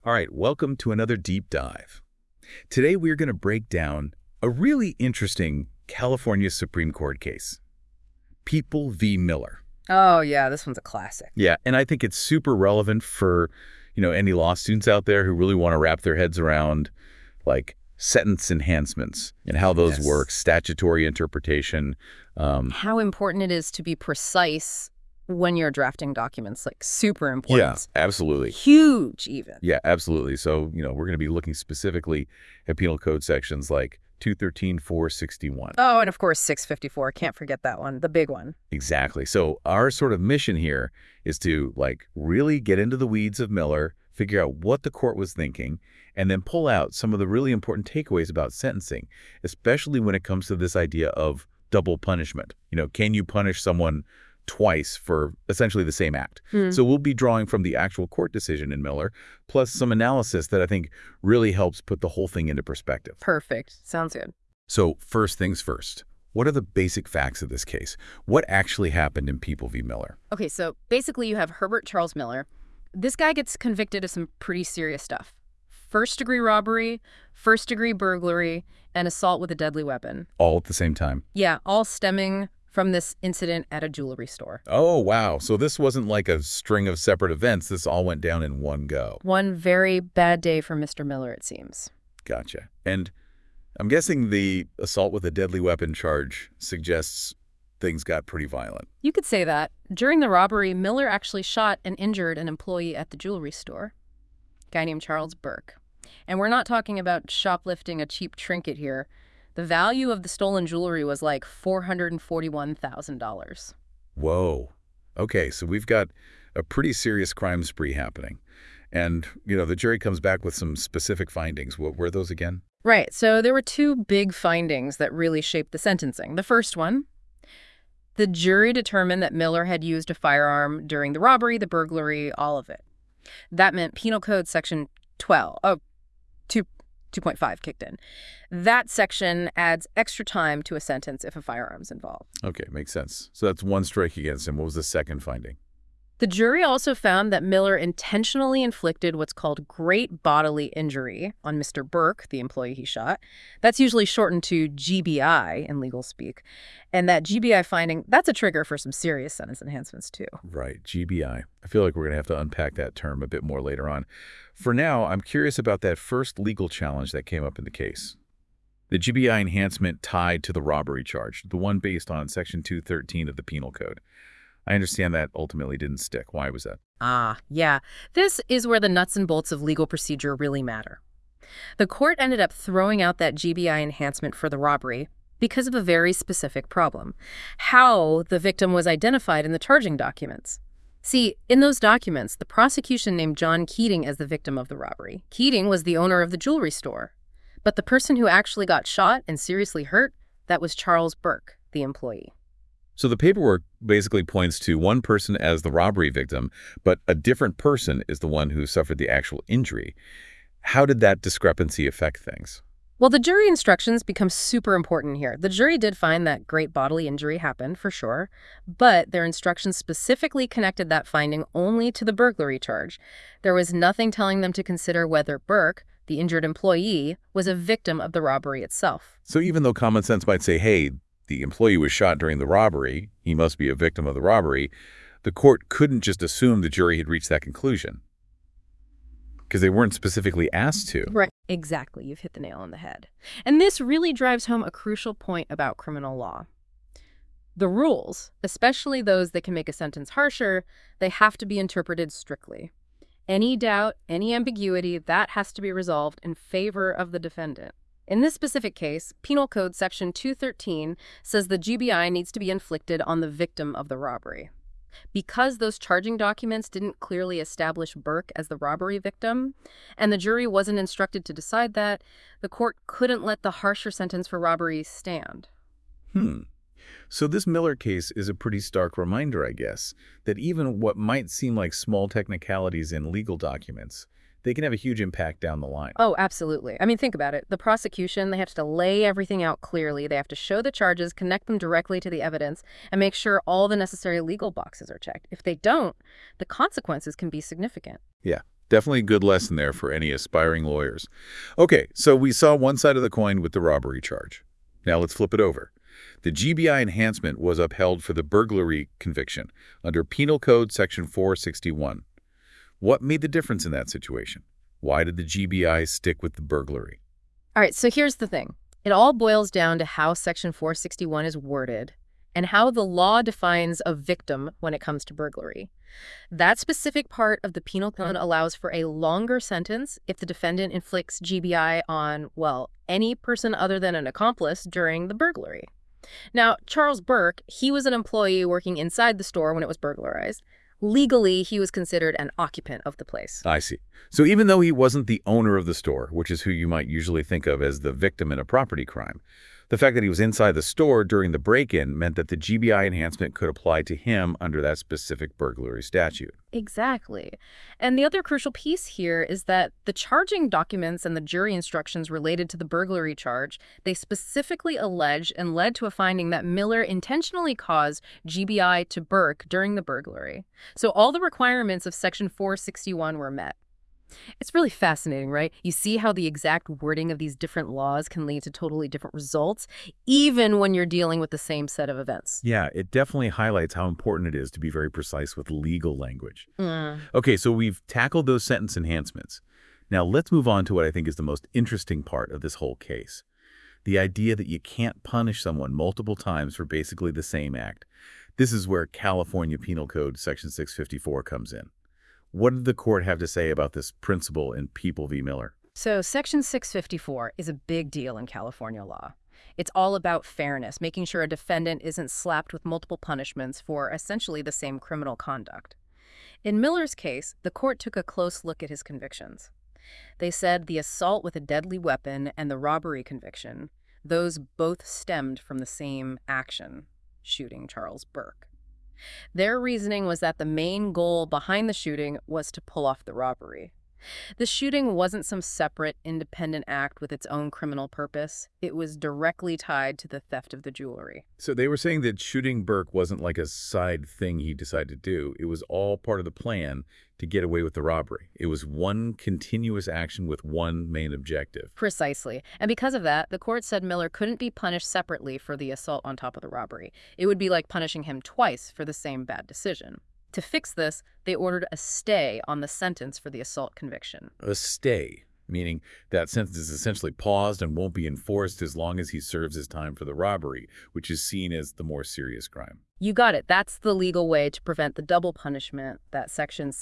All right, welcome to another deep dive. Today we're going to break down a really interesting California Supreme Court case, People v. Miller. Oh, yeah, this one's a classic. Yeah, and I think it's super relevant for, any law students out there who really want to wrap their heads around, like, sentence enhancements and how those Yes. work, statutory interpretation. How important it is to be precise when you're drafting documents, like super important. Absolutely. Huge, even. Yeah, absolutely. So, we're going to be looking specifically at penal code sections like 213, 461. Oh, and of course, 654. Can't forget that one, the big one. Exactly. So our sort of mission here is to really get into the weeds of Miller, figure out what the court was thinking, and then pull out some of the really important takeaways about sentencing, especially when it comes to this idea of double punishment. Can you punish someone twice for essentially the same act? So we'll be drawing from the actual court decision in Miller, plus some analysis that I think really helps put the whole thing into perspective. Perfect. Sounds good. So first things first, what are the basic facts of this case? What actually happened in People v. Miller? Okay, so basically you have Herbert Charles Miller. This guy gets convicted of some pretty serious stuff. First-degree robbery, first-degree burglary, and assault with a deadly weapon. All at the same time? Yeah, all stemming from this incident at a jewelry store. Oh, wow. So this wasn't like a string of separate events. This all went down in one go. One very bad day for Mr. Miller, it seems. Gotcha. And I'm guessing the assault with a deadly weapon charge suggests things got pretty violent. You could say that. During the robbery, Miller actually shot and injured an employee at the jewelry store, a guy named Charles Burke. And we're not talking about shoplifting a cheap trinket here. The value of the stolen jewelry was like $441,000. Whoa. Okay, so we've got a pretty serious crime spree happening. And, the jury comes back with some specific findings. What were those again? Right, so there were two big findings that really shaped the sentencing. The first one, the jury determined that Miller had used a firearm during the robbery, the burglary, all of it. That meant Penal Code Section 2.5 kicked in. That section adds extra time to a sentence if a firearm's involved. Okay, makes sense. So that's one strike against him. What was the second finding? The jury also found that Miller intentionally inflicted what's called great bodily injury on Mr. Burke, the employee he shot. That's usually shortened to GBI in legal speak. And that GBI finding, that's a trigger for some serious sentence enhancements, too. Right, GBI. I feel like we're going to have to unpack that term a bit more later on. For now, I'm curious about that first legal challenge that came up in the case. The GBI enhancement tied to the robbery charge, the one based on Section 213 of the Penal Code. I understand that ultimately didn't stick. Why was that? Yeah. This is where the nuts and bolts of legal procedure really matter. The court ended up throwing out that GBI enhancement for the robbery because of a very specific problem: how the victim was identified in the charging documents. See, in those documents, the prosecution named John Keating as the victim of the robbery. Keating was the owner of the jewelry store. But the person who actually got shot and seriously hurt, that was Charles Burke, the employee. So the paperwork basically points to one person as the robbery victim, but a different person is the one who suffered the actual injury. How did that discrepancy affect things? Well, the jury instructions become super important here. The jury did find that great bodily injury happened, for sure, but their instructions specifically connected that finding only to the burglary charge. There was nothing telling them to consider whether Burke, the injured employee, was a victim of the robbery itself. So even though common sense might say, hey, the employee was shot during the robbery, he must be a victim of the robbery, the court couldn't just assume the jury had reached that conclusion, because they weren't specifically asked to. Right. Exactly. You've hit the nail on the head. And this really drives home a crucial point about criminal law. The rules, especially those that can make a sentence harsher, they have to be interpreted strictly. Any doubt, any ambiguity, that has to be resolved in favor of the defendant. In this specific case, Penal Code Section 213 says the GBI needs to be inflicted on the victim of the robbery. Because those charging documents didn't clearly establish Burke as the robbery victim, and the jury wasn't instructed to decide that, the court couldn't let the harsher sentence for robbery stand. So this Miller case is a pretty stark reminder, I guess, that even what might seem like small technicalities in legal documents, they can have a huge impact down the line. Oh, absolutely. I mean, think about it. The prosecution, they have to lay everything out clearly. They have to show the charges, connect them directly to the evidence, and make sure all the necessary legal boxes are checked. If they don't, the consequences can be significant. Yeah, Definitely a good lesson there for any aspiring lawyers. Okay, so we saw one side of the coin with the robbery charge. Now let's flip it over. The GBI enhancement was upheld for the burglary conviction under Penal Code Section 461. What made the difference in that situation? Why did the GBI stick with the burglary? All right, so here's the thing. It all boils down to how Section 461 is worded and how the law defines a victim when it comes to burglary. That specific part of the penal code allows for a longer sentence if the defendant inflicts GBI on, well, any person other than an accomplice during the burglary. Now, Charles Burke, he was an employee working inside the store when it was burglarized. Legally, he was considered an occupant of the place. I see. So even though he wasn't the owner of the store, which is who you might usually think of as the victim in a property crime, the fact that he was inside the store during the break-in meant that the GBI enhancement could apply to him under that specific burglary statute. Exactly. And the other crucial piece here is that the charging documents and the jury instructions related to the burglary charge, they specifically allege and led to a finding that Miller intentionally caused GBI to Burke during the burglary. So all the requirements of Section 461 were met. It's really fascinating, right? You see how the exact wording of these different laws can lead to totally different results, even when you're dealing with the same set of events. Yeah, it definitely highlights how important it is to be very precise with legal language. Mm. Okay, so we've tackled those sentence enhancements. Now let's move on to what I think is the most interesting part of this whole case. The idea that you can't punish someone multiple times for basically the same act. This is where California Penal Code Section 654 comes in. What did the court have to say about this principle in People v. Miller? So Section 654 is a big deal in California law. It's all about fairness, making sure a defendant isn't slapped with multiple punishments for essentially the same criminal conduct. In Miller's case, the court took a close look at his convictions. They said the assault with a deadly weapon and the robbery conviction, those both stemmed from the same action, shooting Charles Burke. Their reasoning was that the main goal behind the shooting was to pull off the robbery. The shooting wasn't some separate, independent act with its own criminal purpose. It was directly tied to the theft of the jewelry. So they were saying that shooting Burke wasn't like a side thing he decided to do. It was all part of the plan to get away with the robbery. It was one continuous action with one main objective. Precisely. And because of that, the court said Miller couldn't be punished separately for the assault on top of the robbery. It would be like punishing him twice for the same bad decision. To fix this, they ordered a stay on the sentence for the assault conviction. A stay, meaning that sentence is essentially paused and won't be enforced as long as he serves his time for the robbery, which is seen as the more serious crime. You got it. That's the legal way to prevent the double punishment that Section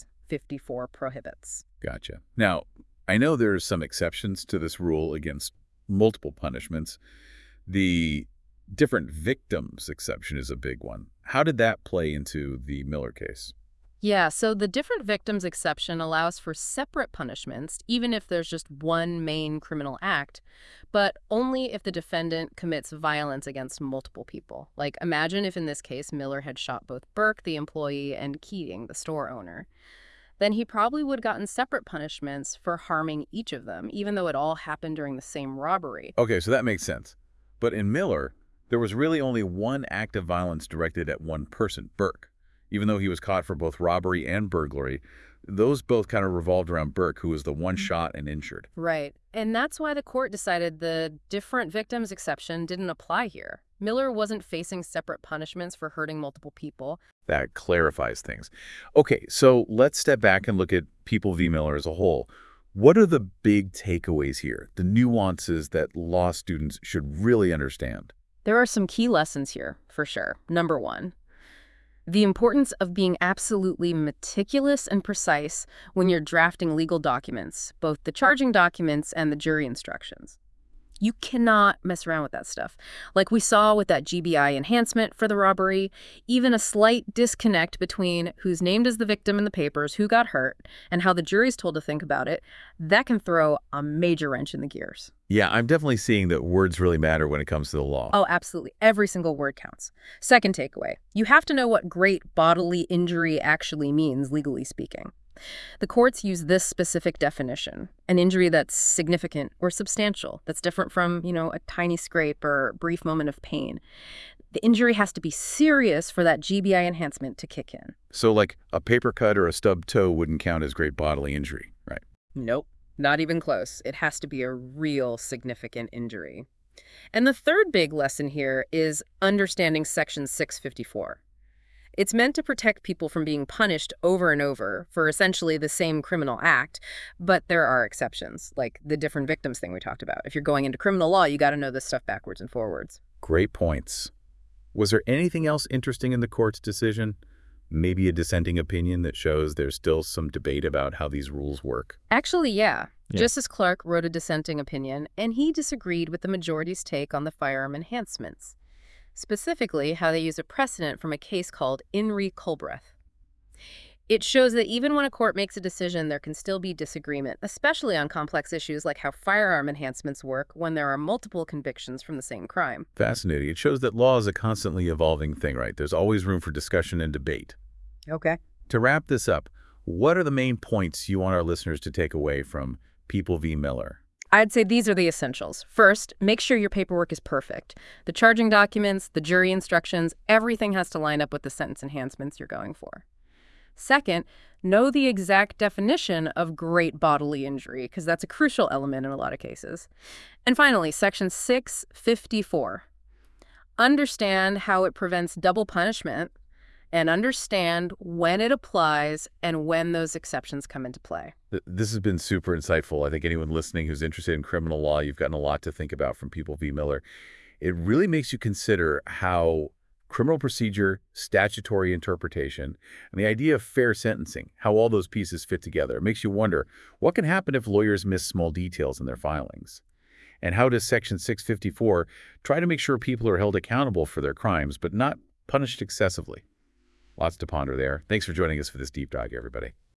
654 prohibits. Gotcha. Now, I know there's some exceptions to this rule against multiple punishments. The different victims exception is a big one. How did that play into the Miller case? Yeah, so the different victims exception allows for separate punishments, even if there's just one main criminal act, but only if the defendant commits violence against multiple people. Like, imagine if in this case Miller had shot both Burke, the employee, and Keating, the store owner. Then he probably would have gotten separate punishments for harming each of them, even though it all happened during the same robbery. Okay, so that makes sense. But in Miller, there was really only one act of violence directed at one person, Burke. Even though he was caught for both robbery and burglary, those both kind of revolved around Burke, who was the one shot and injured. Right. And that's why the court decided the different victims exception didn't apply here. Miller wasn't facing separate punishments for hurting multiple people. That clarifies things. Okay, so let's step back and look at People v. Miller as a whole. What are the big takeaways here, the nuances that law students should really understand? There are some key lessons here, for sure. Number one, the importance of being absolutely meticulous and precise when you're drafting legal documents, both the charging documents and the jury instructions. You cannot mess around with that stuff. Like we saw with that GBI enhancement for the robbery, even a slight disconnect between who's named as the victim in the papers, who got hurt, and how the jury's told to think about it, that can throw a major wrench in the gears. Yeah, I'm definitely seeing that words really matter when it comes to the law. Oh, absolutely. Every single word counts. Second takeaway, you have to know what great bodily injury actually means, legally speaking. The courts use this specific definition, an injury that's significant or substantial, that's different from, a tiny scrape or brief moment of pain. The injury has to be serious for that GBI enhancement to kick in. So like a paper cut or a stubbed toe wouldn't count as great bodily injury, right? Nope, not even close. It has to be a real significant injury. And the third big lesson here is understanding Section 654. It's meant to protect people from being punished over and over for essentially the same criminal act, but there are exceptions, like the different victims thing we talked about. If you're going into criminal law, you got to know this stuff backwards and forwards. Great points. Was there anything else interesting in the court's decision? Maybe a dissenting opinion that shows there's still some debate about how these rules work? Actually, yeah. Yeah. Justice Clark wrote a dissenting opinion, and he disagreed with the majority's take on the firearm enhancements, specifically how they use a precedent from a case called In re Culbreth. It shows that even when a court makes a decision, there can still be disagreement, especially on complex issues like how firearm enhancements work when there are multiple convictions from the same crime. Fascinating. It shows that law is a constantly evolving thing, right? There's always room for discussion and debate. Okay. To wrap this up, what are the main points you want our listeners to take away from People v. Miller? I'd say these are the essentials. First, make sure your paperwork is perfect. The charging documents, the jury instructions, everything has to line up with the sentence enhancements you're going for. Second, know the exact definition of great bodily injury, because that's a crucial element in a lot of cases. And finally, Section 654. Understand how it prevents double punishment and understand when it applies and when those exceptions come into play. This has been super insightful. I think anyone listening who's interested in criminal law, you've gotten a lot to think about from People v. Miller. It really makes you consider how criminal procedure, statutory interpretation, and the idea of fair sentencing, how all those pieces fit together. It makes you wonder, what can happen if lawyers miss small details in their filings? And how does Section 654 try to make sure people are held accountable for their crimes, but not punished excessively? Lots to ponder there. Thanks for joining us for this deep dive, everybody.